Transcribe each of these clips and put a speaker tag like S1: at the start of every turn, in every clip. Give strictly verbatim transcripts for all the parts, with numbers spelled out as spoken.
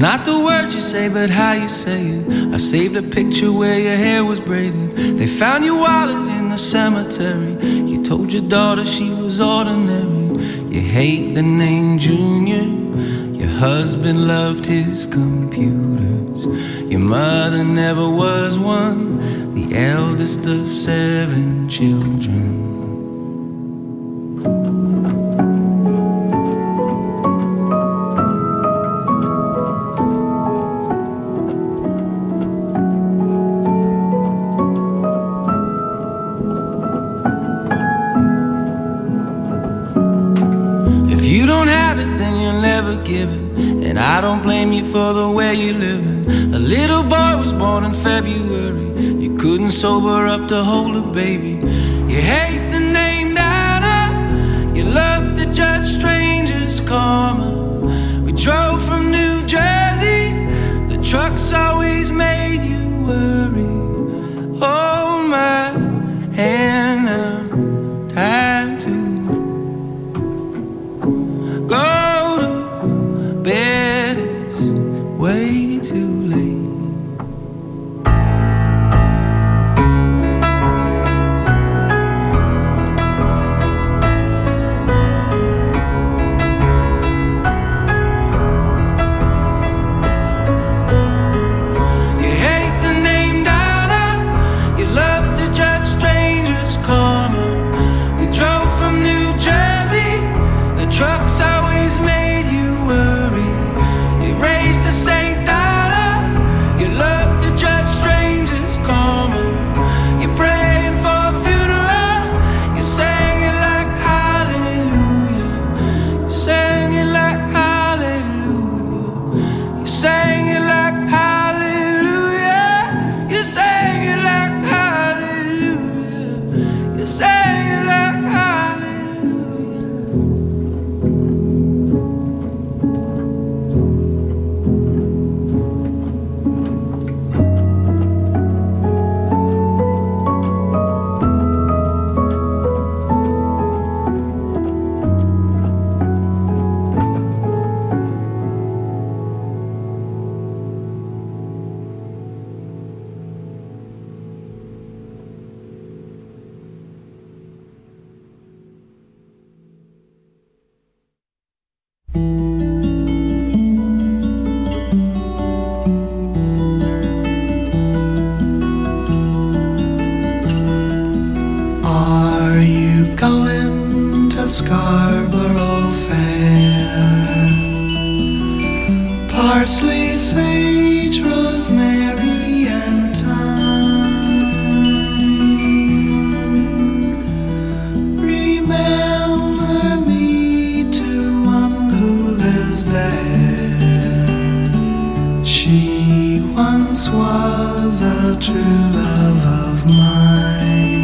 S1: not the words you say, but how you say it. I saved a picture where your hair was braided. They found your wallet in the cemetery. You told your daughter she was ordinary. You hate the name Junior. Your husband loved his computers. Your mother never was one, the eldest of seven children. And I don't blame you for the way you're living. A little boy was born in February. You couldn't sober up to hold a baby. You hate the name Dana. You love to judge strangers' karma. We drove from New Jersey. The trucks always made you worry. Hold my hand now, time to go to bed, is way too late. You hate the name Donna. You love to judge strangers' karma. We drove from New Jersey. The trucks always made you worry. You raised the Saint Donna. You love to judge strangers' karma. You're praying for a funeral. You sang it like hallelujah. You sang it like hallelujah. You sang it like hallelujah. You sang it like hallelujah. You sang it like hallelujah.
S2: Are you going to Scarborough Fair? Parsley, sage, rosemary, and thyme. Remember me to one who lives there. She once was a true love of mine.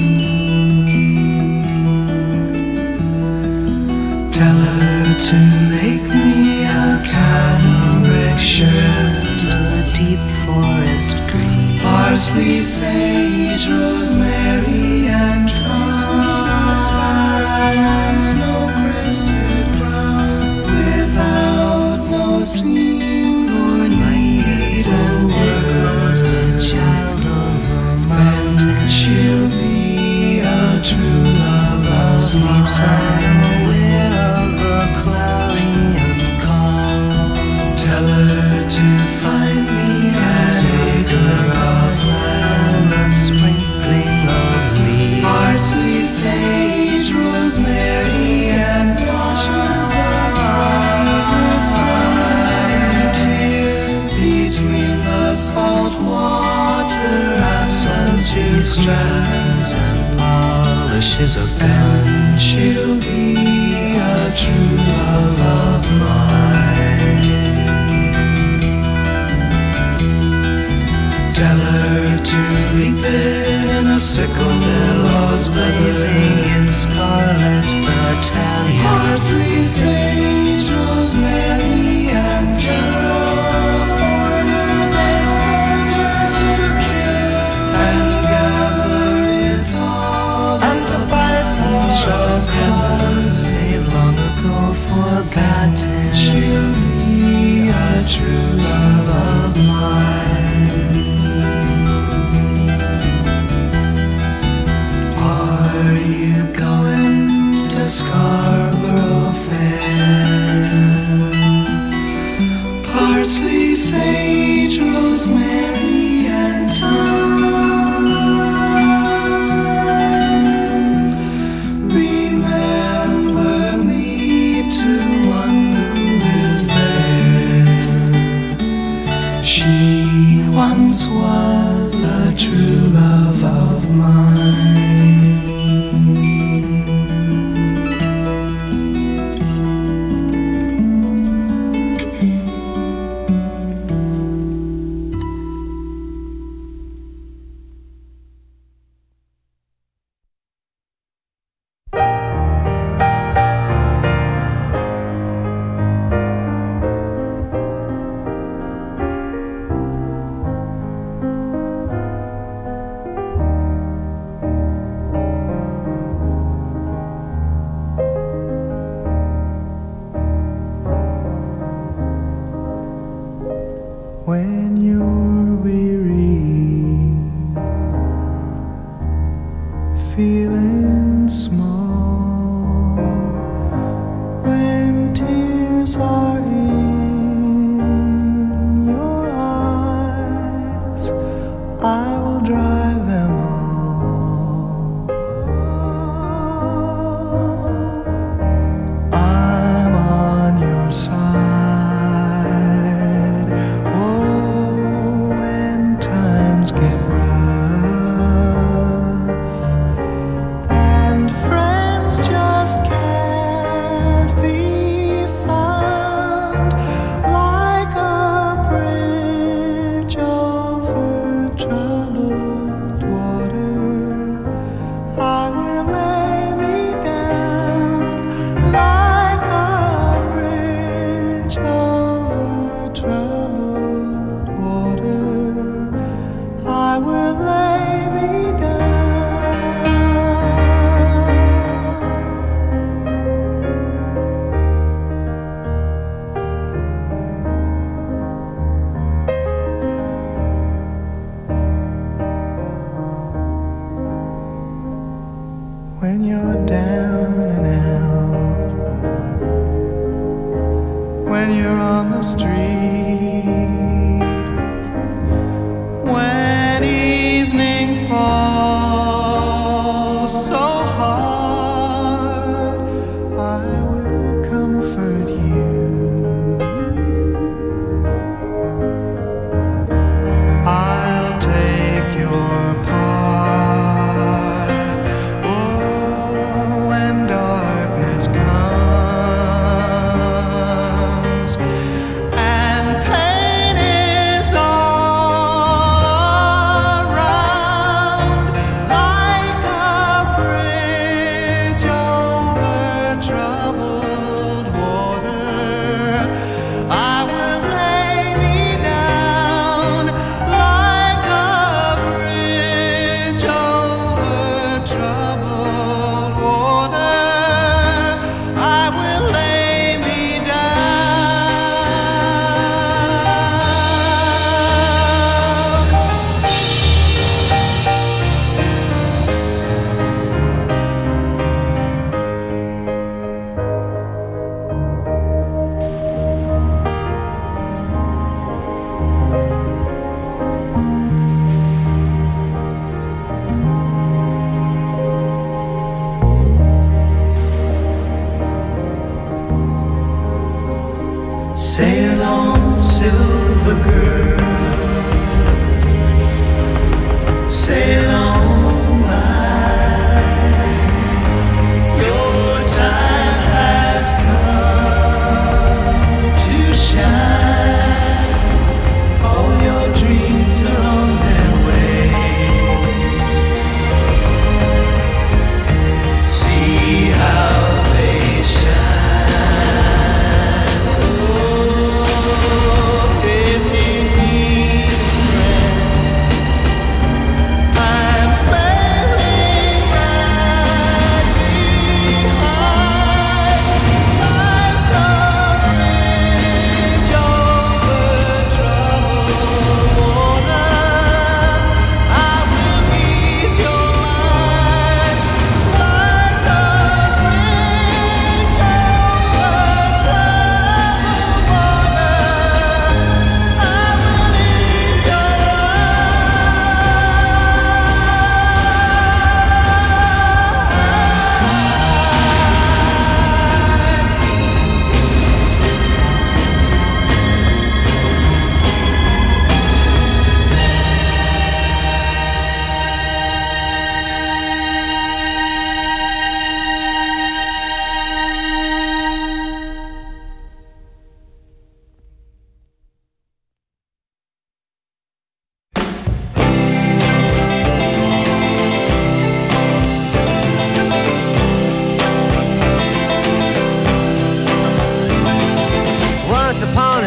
S2: Tell her to make me a cambric shirt, a deep forest green, parsley, sage, rosemary, and thyme, and snow-crested brown, without no seam or need a word. The child of the mountain, she'll be a true love of sleeps unaware of the cloudy and calm. Tell her to find me an acre of land, a sprinkling of leaves, parsley, sage, rosemary, and thyme, the sunlight here between the salt water and sunset strands and polishes a gun. She'll be a true love of mine. Tell her to reap it in a sickle, billows blazing in scarlet battalion, parsley, sage, rosemary, and generals order their soldiers to kill and gather it all, and to fight for a cause they've long ago forgotten. She'll be a true love of mine. Are you going to Scarborough Fair? Parsley, sage, rosemary, and thyme. Remember me to one who is there. She once was a true love of mine. When you're weary, feeling small, when tears are in your eyes, I will dry them all. I'm on your side. Get rough, and friends just can't be found, like a bridge over troubled water. I will lay me down like a bridge over troubled water. I will lay me down. When you're down and out, when you're on the street, when evening falls so hard, I will comfort you. I'll take your part. Oh, when darkness comes and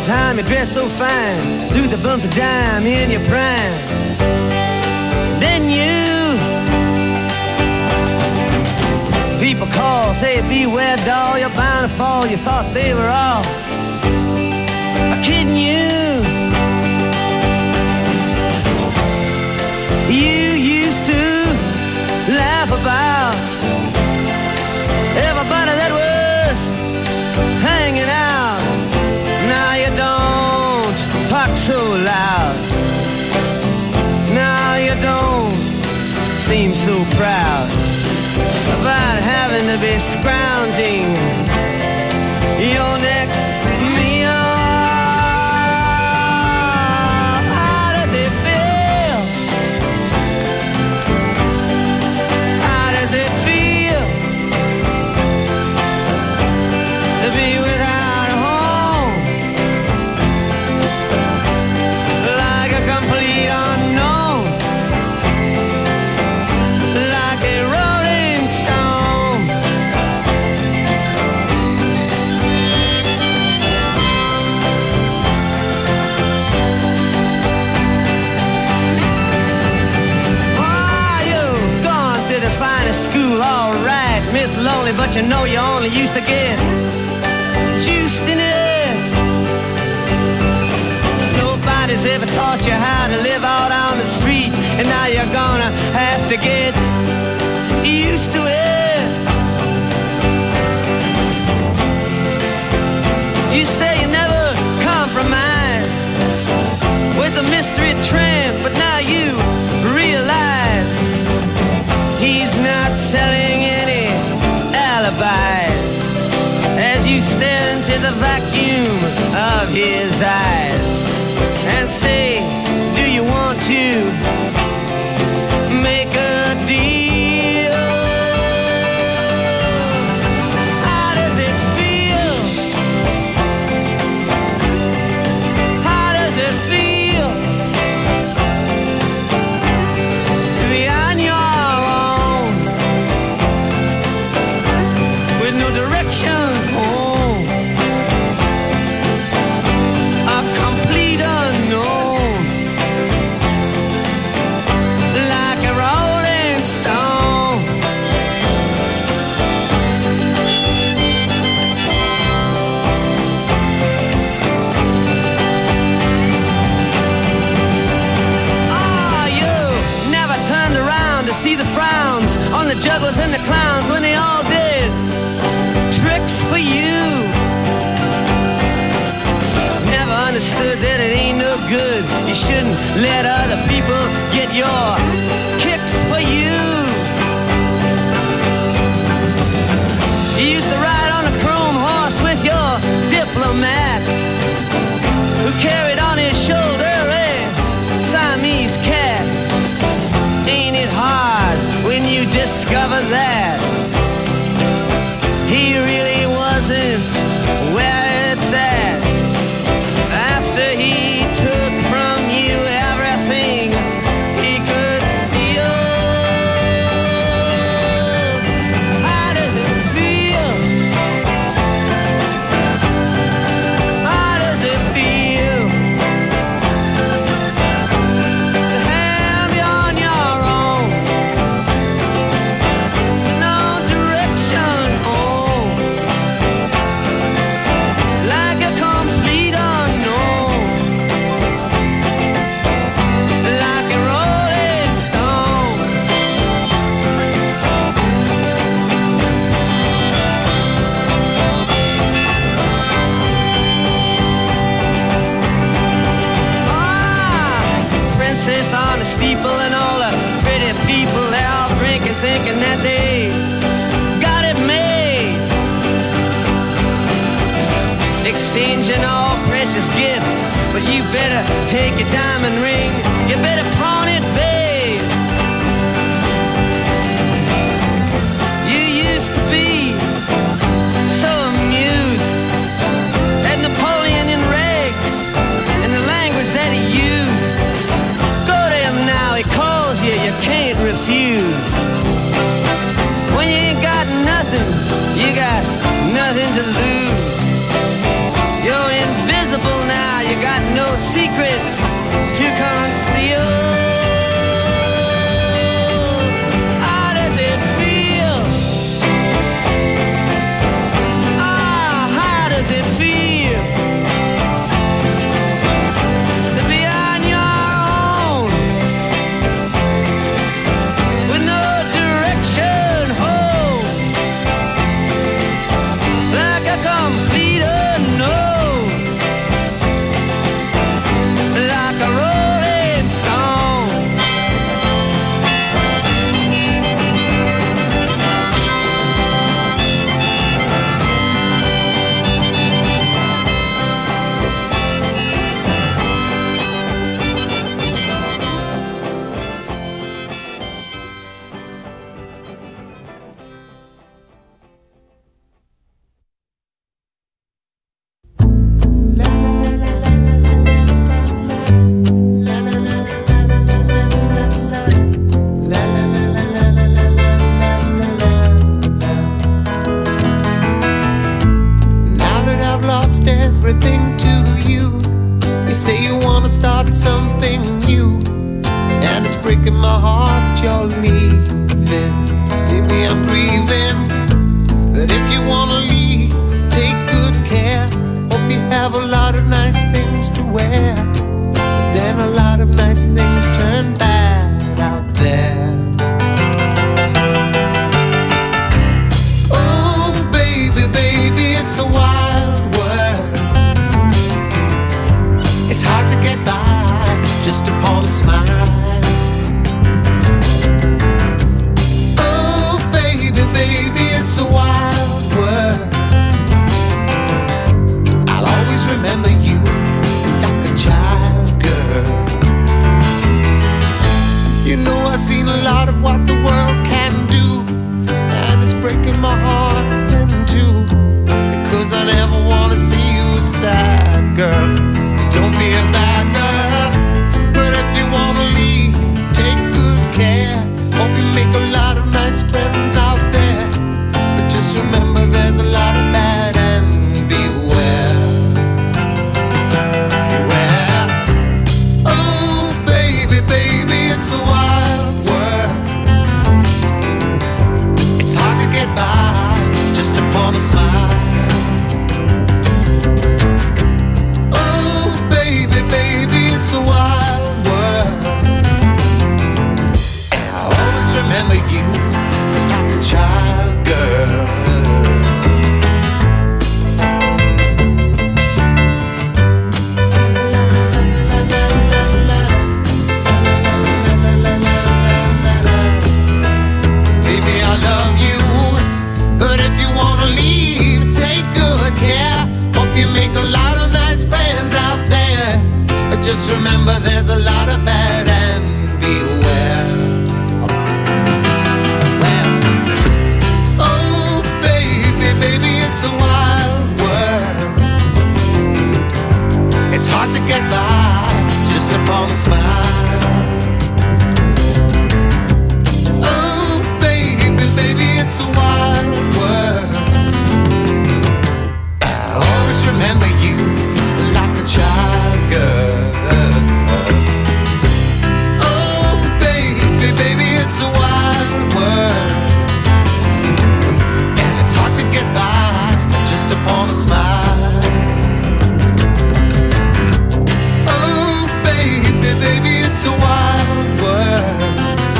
S3: time you dress so fine, through the bumps of dime in your prime. Then you, people call, say beware doll, you're bound to fall. You thought they were all kidding you. You used to laugh about everybody that was hanging out. Now you don't talk so loud. Now you don't seem so proud about having to be scrounging your next meal. How does it feel? How does it feel to be without a home, like a complete unknown, like a rolling stone? Oh, you've gone to the finest school, all right, Miss Lonely, but you know you only used to get juiced in it. Nobody's ever taught you how to live out on the street, and now you're gonna have to get used to it. You say you never compromise with a mystery tramp, but now you realize he's not selling any alibis as you stare into the vacuum of his eyes and say, do you want to make a deal? How does it feel? How does it feel to be on your own with no direction home, a complete unknown, like a rolling stone? Oh, you never turned around to see the frowns on the jugglers and the clowns when they all did tricks for you. Never understood that it ain't no good. You shouldn't let other people get your kicks for you. You used to ride on a chrome horse with your diplomat, who carried on his shoulder a Siamese cat. Ain't it hard when you discover that he really wasn't where it's at, after he took from you everything he could steal? How does it feel? How does it feel to have you on your own with no direction home, like a complete unknown, like a rolling stone? Ah, princess on the steeple and all the pretty people, they're all drinking, thinking that they got it made, exchanging all precious gifts. But you better take your diamond ring, you better pawn it, babe. You used to be so amused at Napoleon in rags and the language that he used. Go to him now, he calls you, you can't refuse. When you ain't got nothing, you got nothing to lose. You're invisible now,
S4: start something new, and it's breaking my heart you're leaving. Baby, I'm grieving, but if you wanna leave, take good care. Hope you have a lot of nice things to wear, but then a lot of nice things turn bad out there. Oh baby, baby, it's a wild world. It's hard to get by just upon a smile. Oh baby, baby, it's a wild world. I'll always remember you like a child, girl. You know I've seen a lot of what the world can do, and it's breaking my heart in two, because I never wanna see you sad, girl. Don't be a bad girl, but if you wanna leave, take good care. Hope you make a lot of nice friends out there, but just remember there's a lot of bad and beware. Beware. Oh baby, baby, it's a wild world. It's hard to get by just upon a smile. Oh baby, baby, it's a wild world, and I'll always remember you like a child, girl. Baby, I love you, but if you wanna leave, take good care. Hope you make a lot of nice friends out there, but just remember there's a lot of bad and beware. Well, oh baby, baby, it's a wild world. It's hard to get by just upon a smile. Oh baby, baby, it's a wild world. I'll always remember you like a child, girl. Oh baby, baby, it's a wild world, and it's hard to get by just upon a smile. Oh baby, baby, it's a wild world,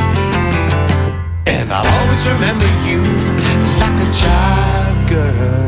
S4: and I'll always remember you like a child, girl.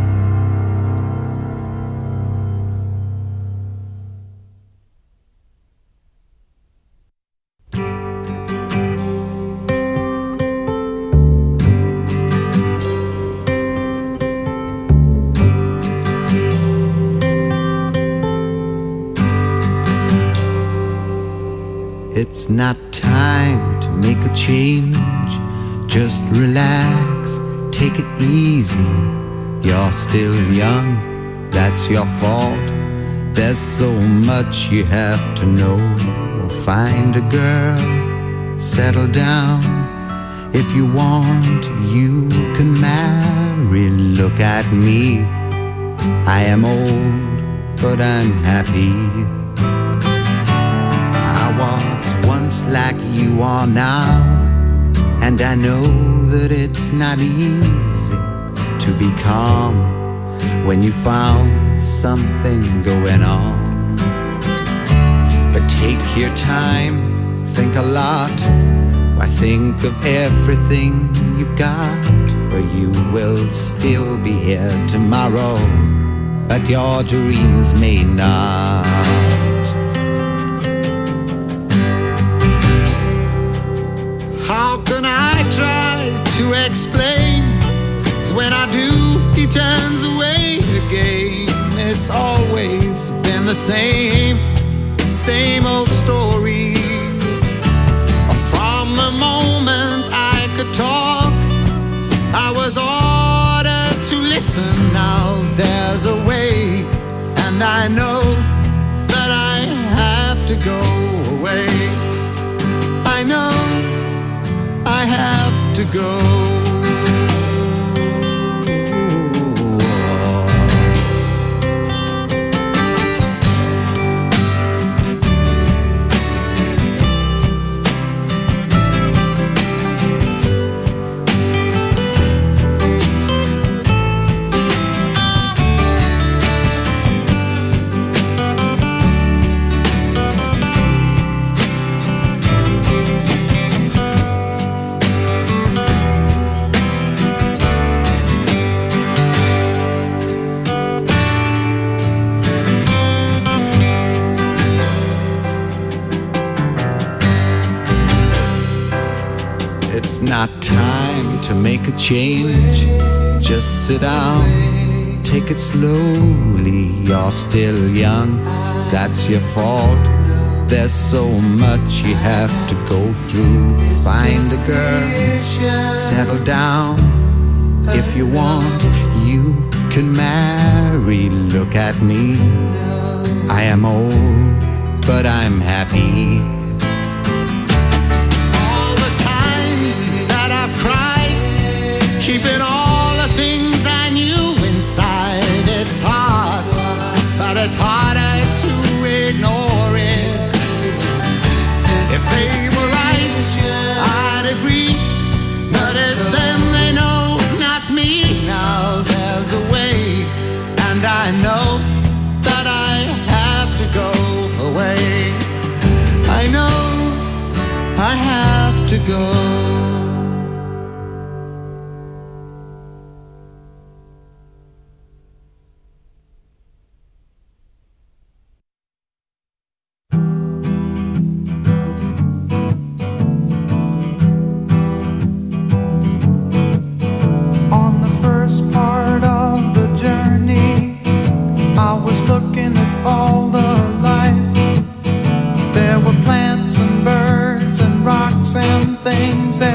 S5: It's not time to make a change. Just relax, take it easy. You're still young, that's your fault. There's so much you have to know. Find a girl, settle down. If you want, you can marry. Look at me, I am old, but I'm happy. I was once like you are now, and I know that it's not easy to be calm when you found something going on. But take your time, think a lot. Why, think of everything you've got, for you will still be here tomorrow, but your dreams may not. How can I try to explain? When I do, he turns away again. It's always been the same, same old story. From the moment I could talk, I was ordered to listen. Now there's a way, and I know that I have to go away. I know I have to go. not time to make a change. Just sit down, take it slowly. You're still young, that's your fault. There's so much you have to go through. Find a girl, settle down. If you want, you can marry. Look at me, I am old, but I'm happy. All the times that I've cried, keeping all the things I knew inside. It's hard, but it's harder to ignore it. If they were right, I'd agree, but it's them they know, not me. Now there's a way, and I know that I have to go away. I know I have to go.
S1: Things that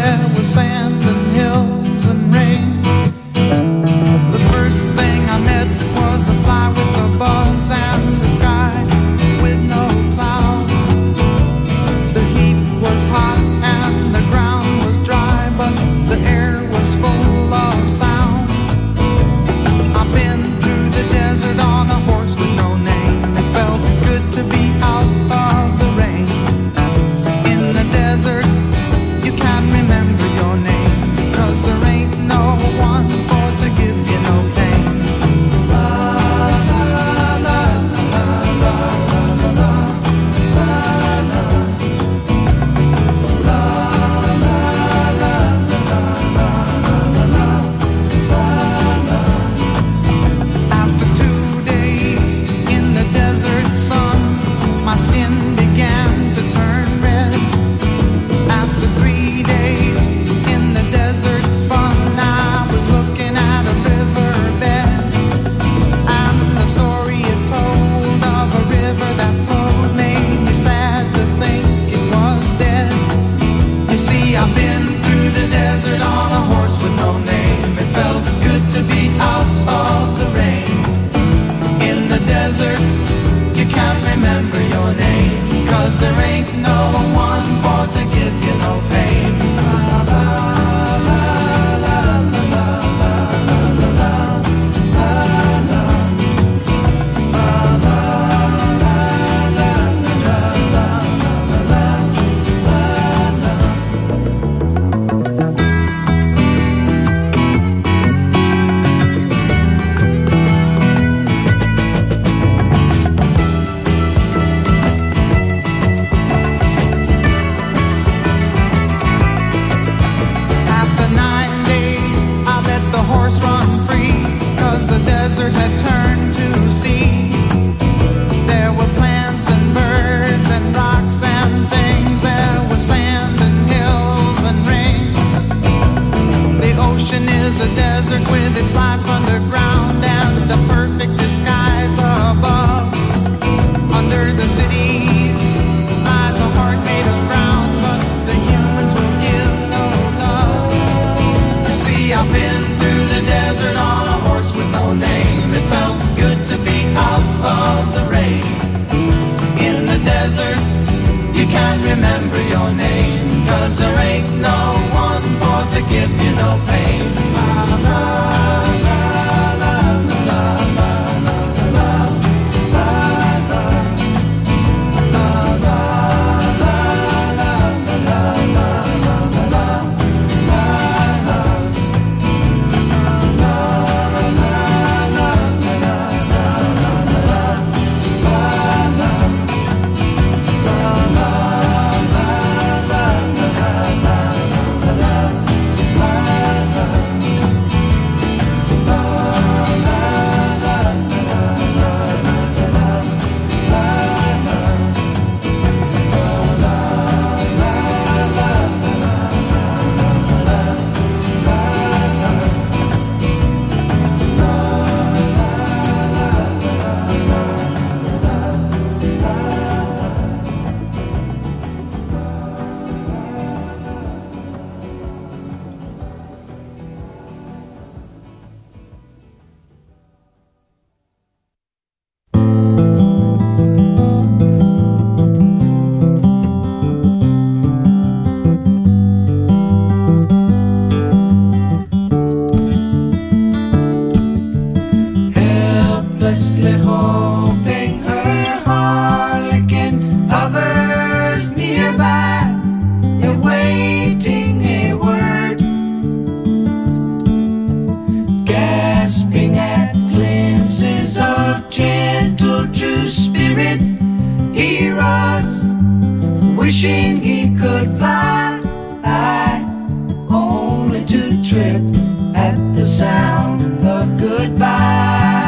S2: grasping at glimpses of gentle true spirit. He runs, wishing he could fly, only to trip at the sound of goodbye.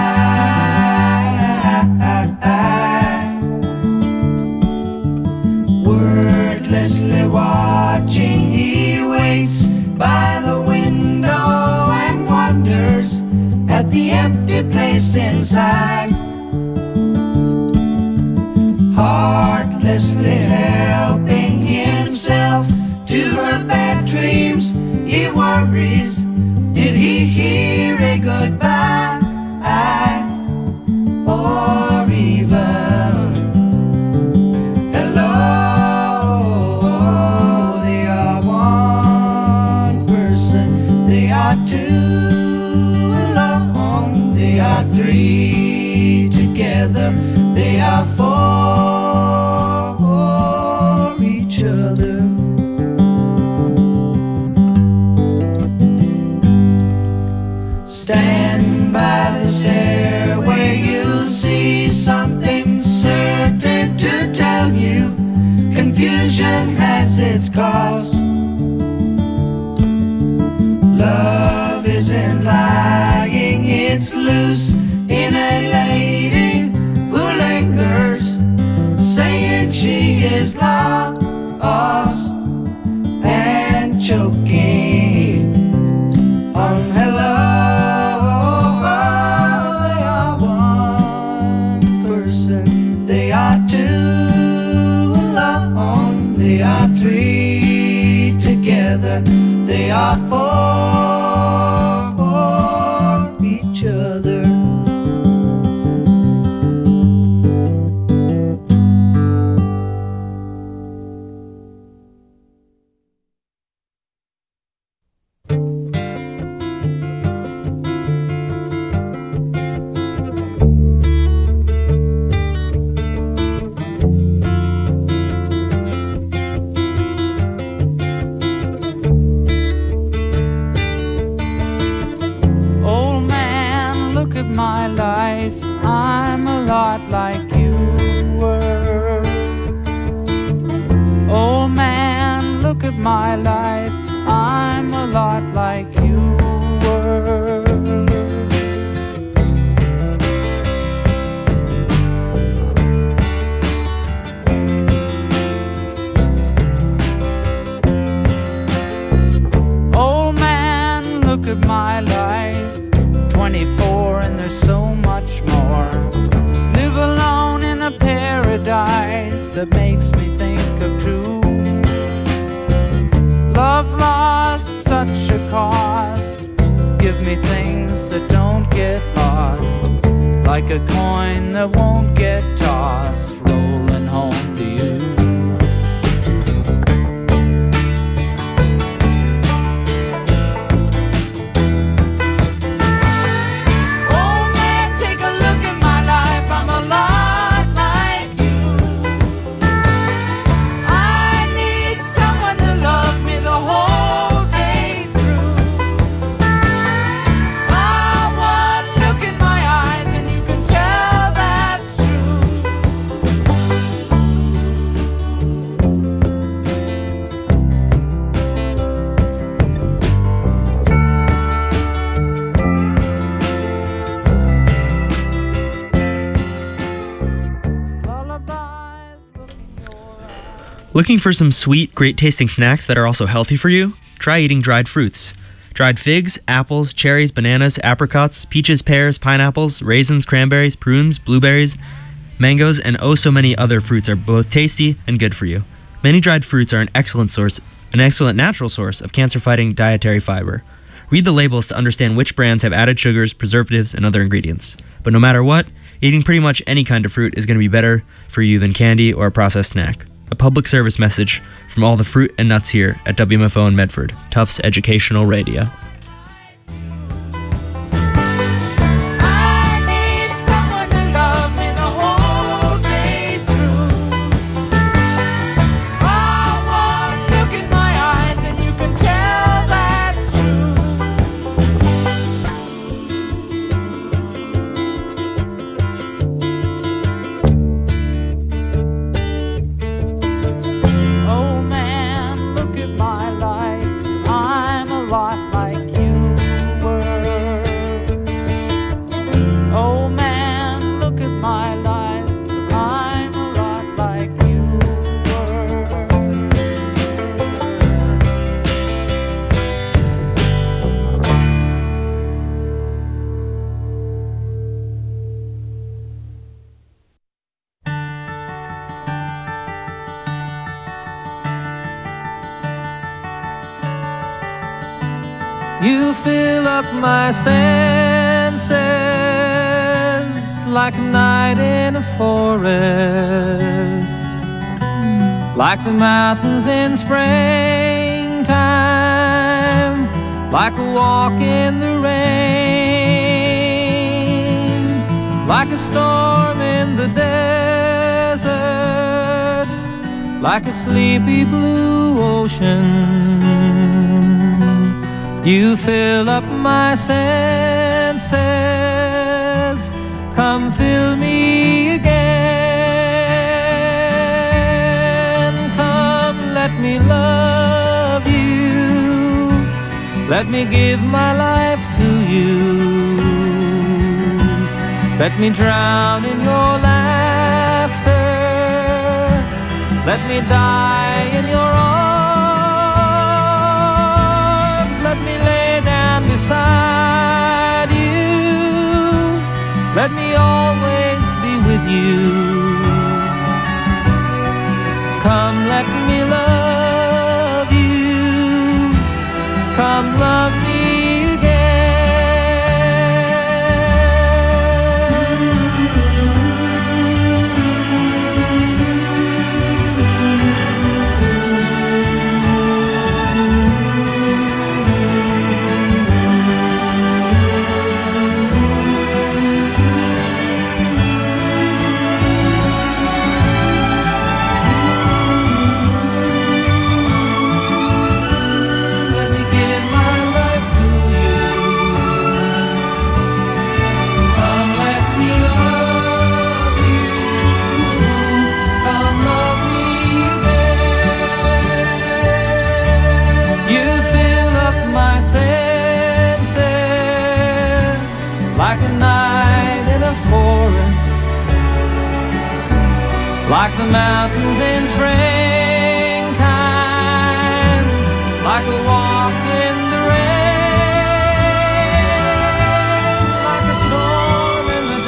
S2: Wordlessly watching, he waits by the window and wonders at the empty place inside. Heartlessly helping himself to her bad dreams, he worries, did he hear a goodbye? Or even hello? They are one person, they are two alone, they are three together, they are for each other. Stand by the stairway, you'll see something certain to tell you. Confusion has its cost. Love isn't lying, it's loose in a lady who lingers, saying she is lost and choking on hello. They are one person, they are two alone, they are three together, they are for each other.
S1: My life, I'm a lot like you were. Oh man, look at my life, I'm a lot like you were. Oh man, look at my life, twenty-four and there's so much more. Live alone in a paradise that makes me think of two. Love lost, such a cost. Give me things that don't get lost, like a coin that won't get tossed, rolling home to you.
S6: Looking for some sweet, great-tasting snacks that are also healthy for you? Try eating dried fruits. Dried figs, apples, cherries, bananas, apricots, peaches, pears, pineapples, raisins, cranberries, prunes, blueberries, mangoes, and oh so many other fruits are both tasty and good for you. Many dried fruits are an excellent source, an excellent natural source of cancer-fighting dietary fiber. Read the labels to understand which brands have added sugars, preservatives, and other ingredients. But no matter what, eating pretty much any kind of fruit is going to be better for you than candy or a processed snack. A public service message from all the fruit and nuts here at W M F O in Medford, Tufts Educational Radio.
S3: You fill up my senses like a night in a forest, like the mountains in springtime, like a walk in the rain, like a storm in the desert, like a sleepy blue ocean. You fill up my senses, come fill me again. Come, let me love you, let me give my life to you. Let me drown in your laughter, let me die in your arms. Let me lay down beside you, let me always be with you. Come, let me love you, come love me again. Like the mountains in springtime, like a walk in the rain, like a storm in the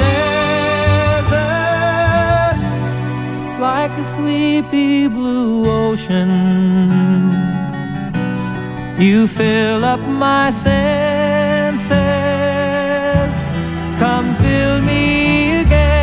S3: desert, like a sleepy blue ocean. You fill up my senses, come fill me again.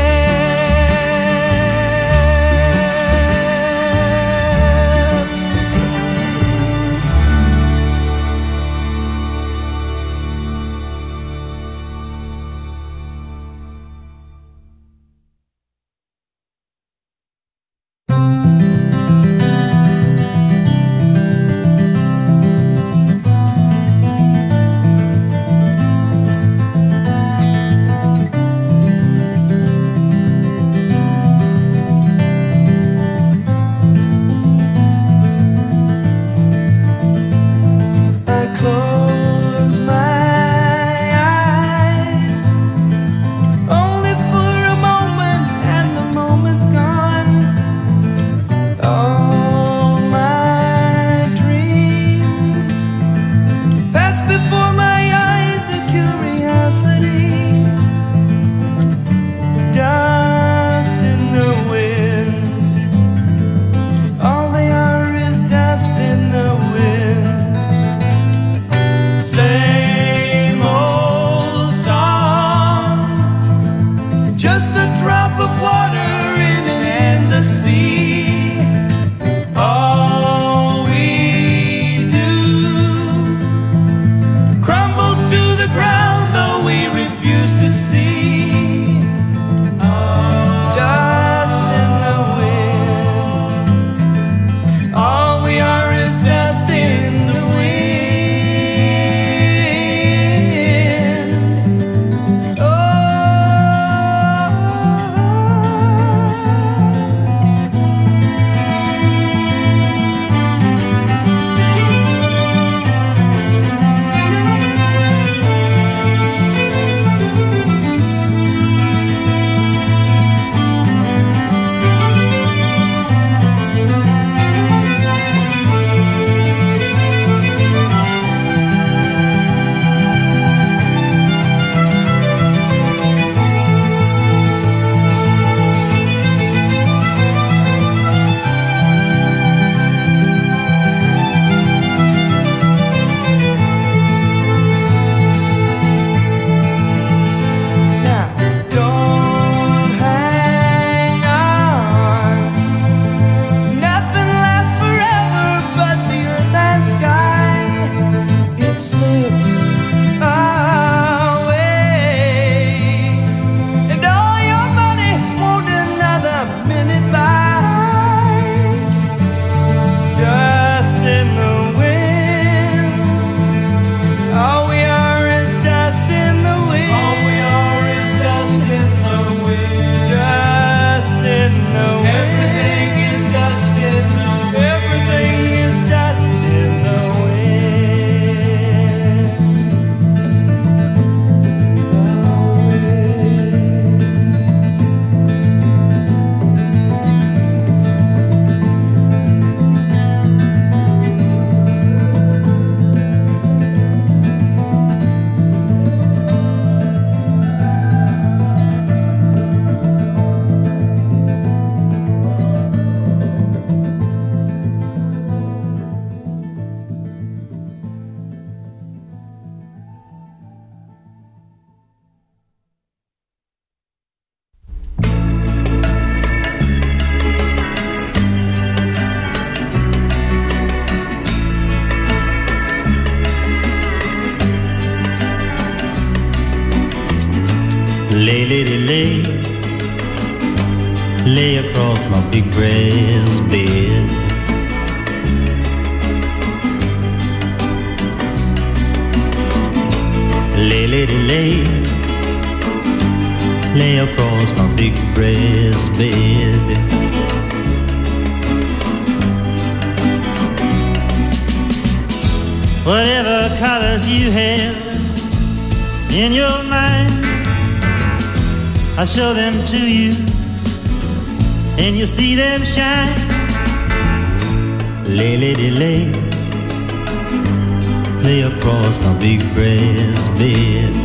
S7: Lay, lady, lay, lay across my big brass bed. Lay, lady, lay, lay across my big brass bed. Whatever colors you have in your mind, I'll show them to you, and you'll see them shine. Lay, lady, lay, lay across my big brass bed.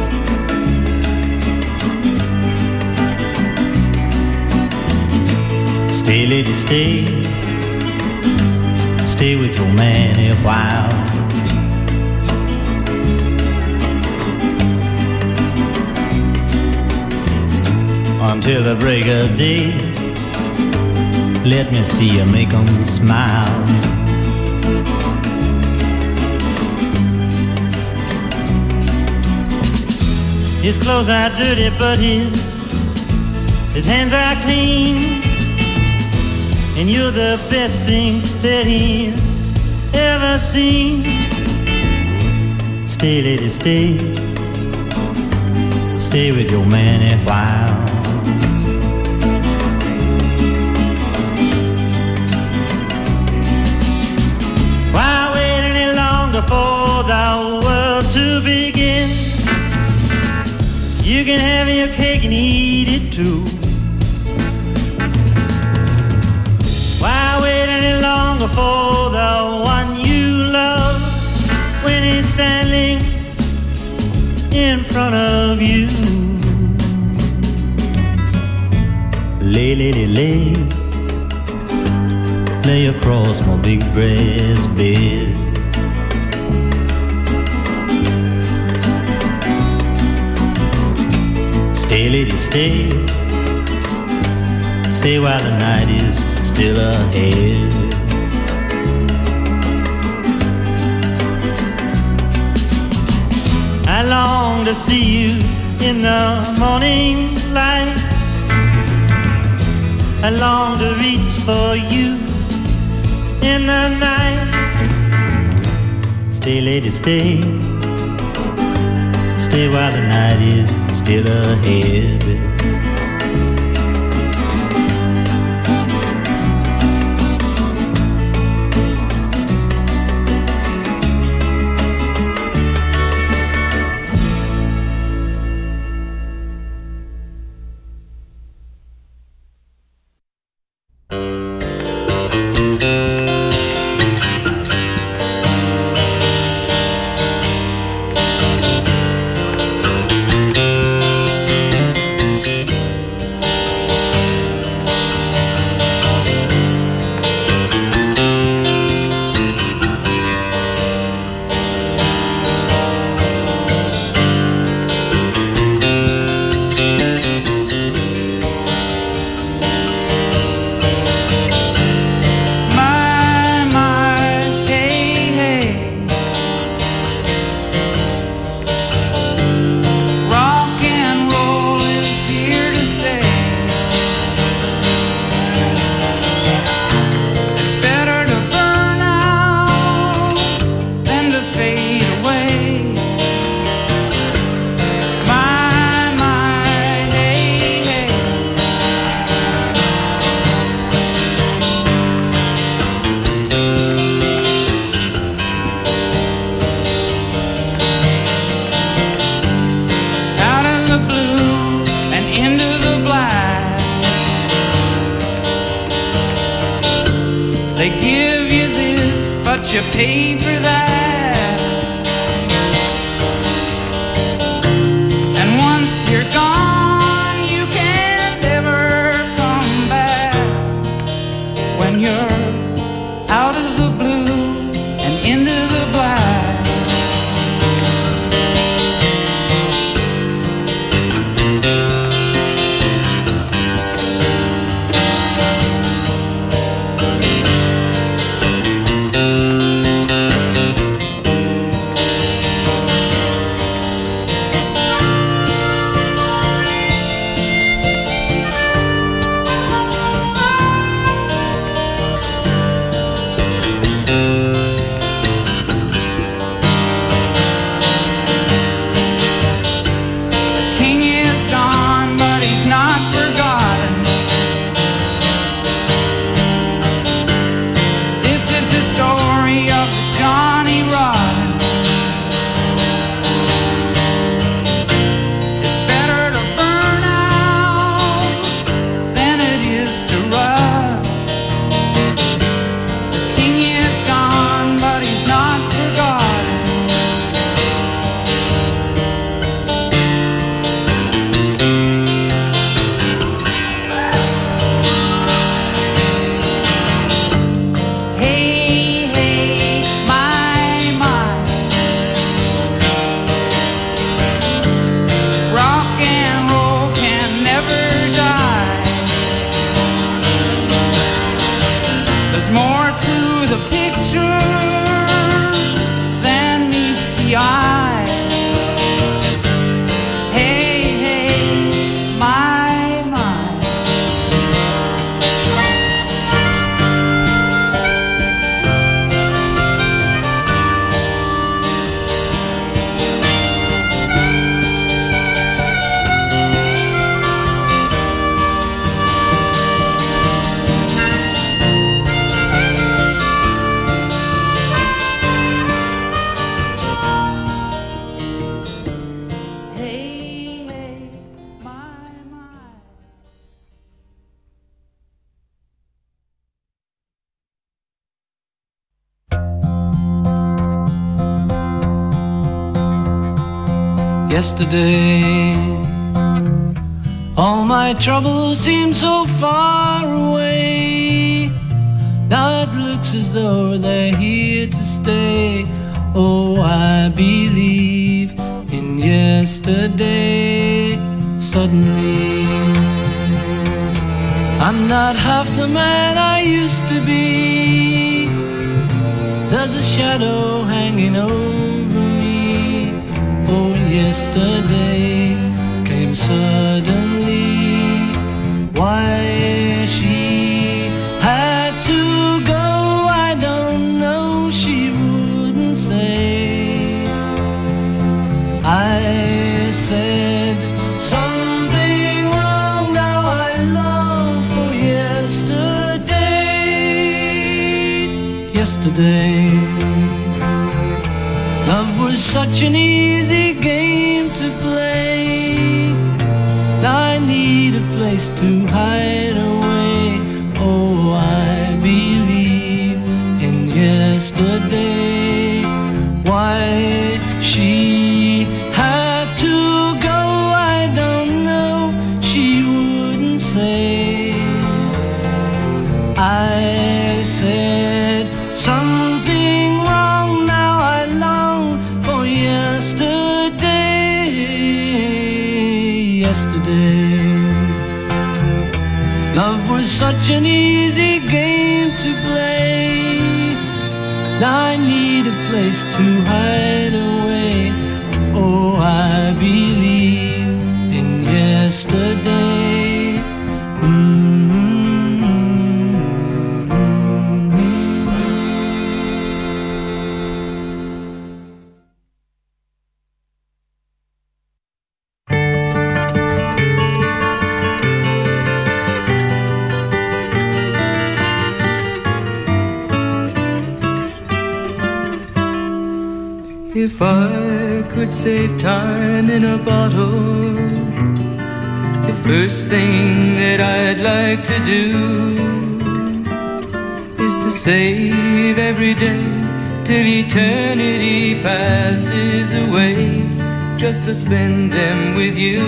S7: Stay, lady, stay, stay with your man a while. Until the break of day, let me see you make 'em smile. His clothes are dirty, but his his hands are clean, and you're the best thing that he's ever seen. Stay, lady, stay, stay with your man a while. Why wait any longer for the world to begin? You can have your cake and eat it too. Why wait any longer for the one you love when he's standing in front of you? Lay, lady, lay, lay across my big brass bed. Stay, lady, stay, stay while the night is still ahead. I long to see you in the morning light. I long to reach for you in the night. Stay, lady, stay, stay while the night is still ahead.
S1: You pay for that, and once you're gone, you can never come back. When you're out of the blue and into the black,
S2: yesterday. All my troubles seem so far away. Now it looks as though they're here to stay. Oh, I believe in yesterday. Suddenly, I'm not half the man I used to be. There's a shadow hanging over me. Oh, yesterday came suddenly. Why she had to go, I don't know, she wouldn't say. I said something wrong, now I long for yesterday. Yesterday, love was such an easy game to play. Now I need a place to hide away. Oh, I believe in yesterday. Why she had to go, I don't know, she wouldn't say. I said something wrong, now I long for yesterday. Yesterday, love was such an easy game to play. Now I need a place to hide away. Oh, I believe in yesterday. Mm-hmm. If I could save time in a bottle, the first thing that I'd like to do is to save every day till eternity passes away, just to spend them with you.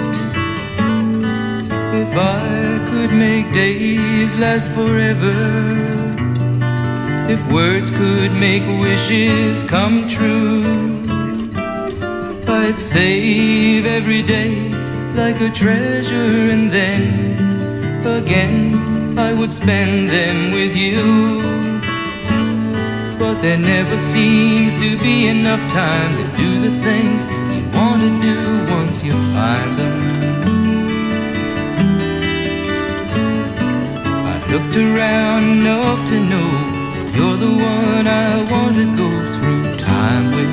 S2: If I could make days last forever, if words could make wishes come true, I'd save every day like a treasure, and then again I would spend them with you. But there never seems to be enough time to do the things you want to do once you find them. I've looked around enough to know you're the one I want to go through time with.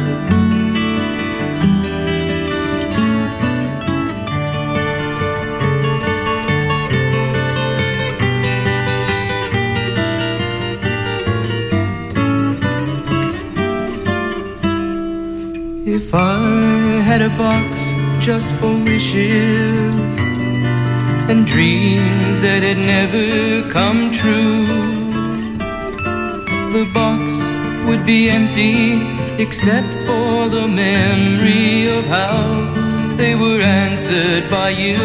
S2: If I had a box just for wishes and dreams that had never come true, the box would be empty except for the memory of how they were answered by you.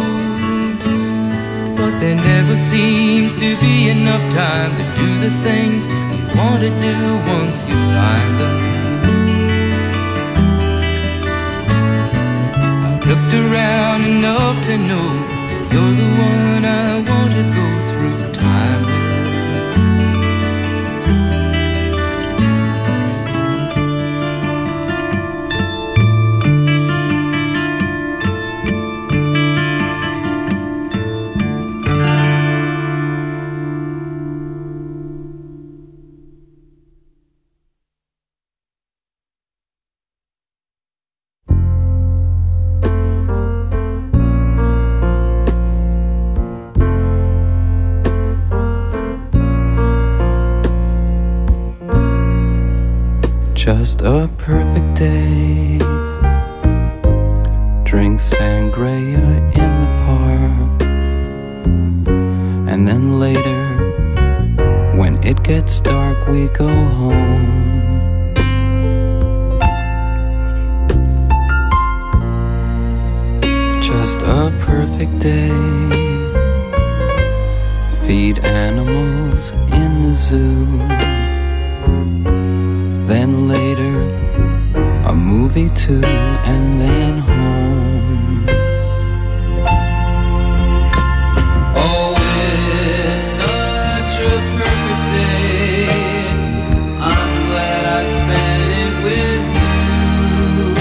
S2: But there never seems to be enough time to do the things you want to do once you find them. I've looked around enough to know you're the one I want to go through time with.
S8: Just a perfect day. Drink sangria in the park, and then later, when it gets dark, we go home. Just a perfect day. Feed animals in the zoo. Then later, a movie too, and then home. Oh, it's such a perfect day. I'm glad I spent it with you.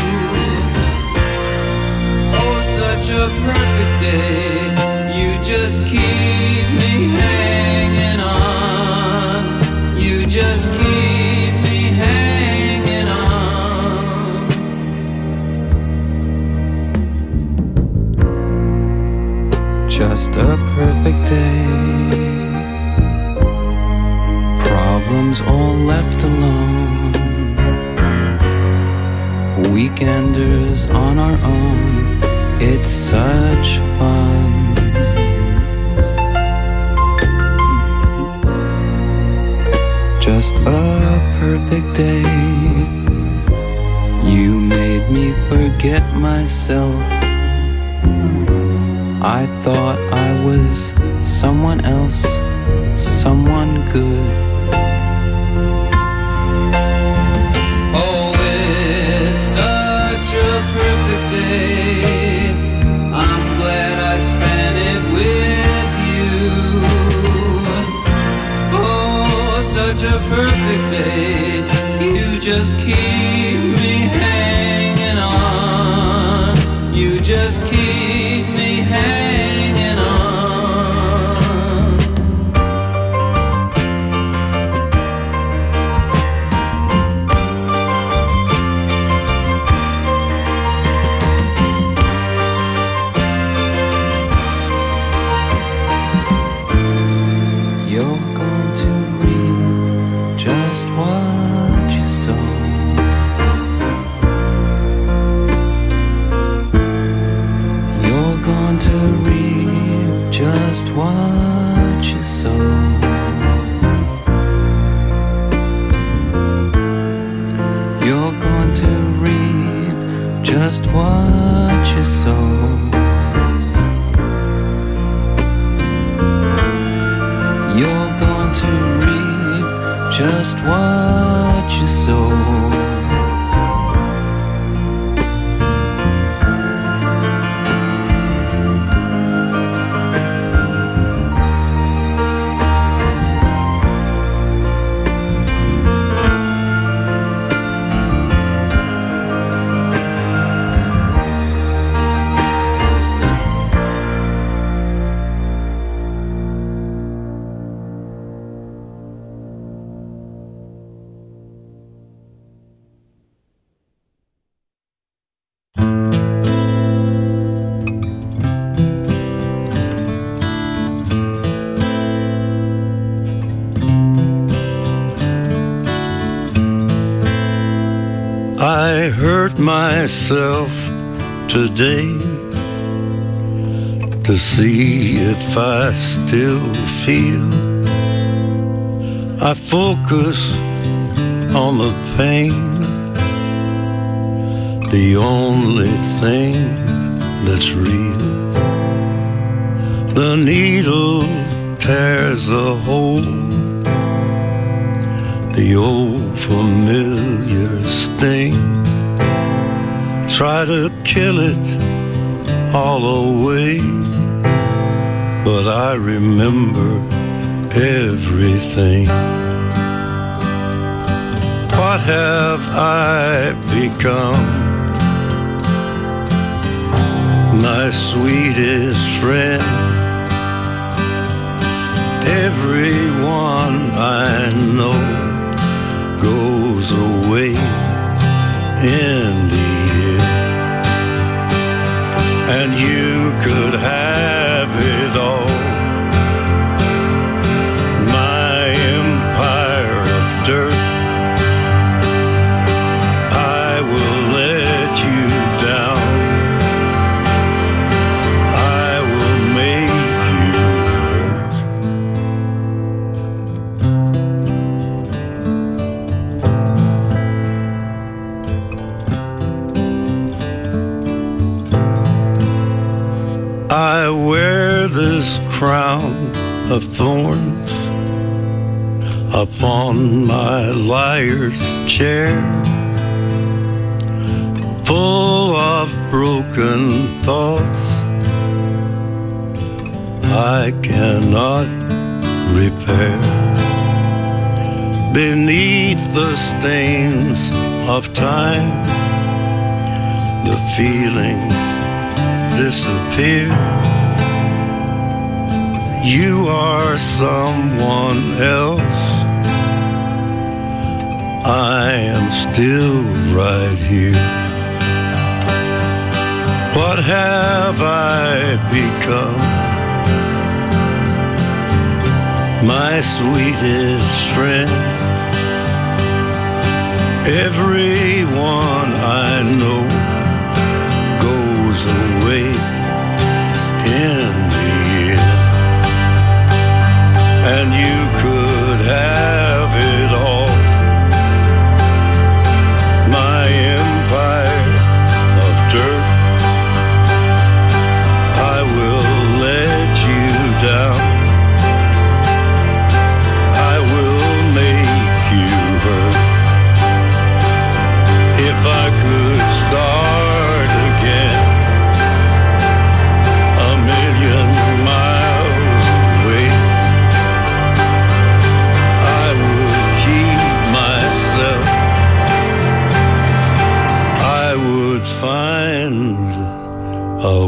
S8: Oh, such a perfect day. You just keep me hanging on. You just keep me hanging on. Just a perfect day. Problems all left alone. Weekenders on our own. It's such fun. Just a perfect day. You made me forget myself. I thought I was someone else, someone good. Oh, it's such a perfect day. I'm glad I spent it with you. Oh, such a perfect day. You just keep me hanging on. You just keep me hanging on. You're going to reap just what you sow. You're going to reap just what you sow. You're going to reap just what you sow. You're going to reap just what you sow.
S9: I hurt myself today to see if I still feel. I focus on the pain, the only thing that's real. The needle tears a hole, the old familiar sting. Try to kill it all away, but I remember everything. What have I become? My sweetest friend. Everyone I know goes away in the end, and you could have it all. My empire of dirt, I will let you down. I will make you hurt. I wear this crown of thorns upon my liar's chair, full of broken thoughts I cannot repair. Beneath the stains of time, the feelings disappear. You are someone else, I am still right here. What have I become? My sweetest friend, everyone I know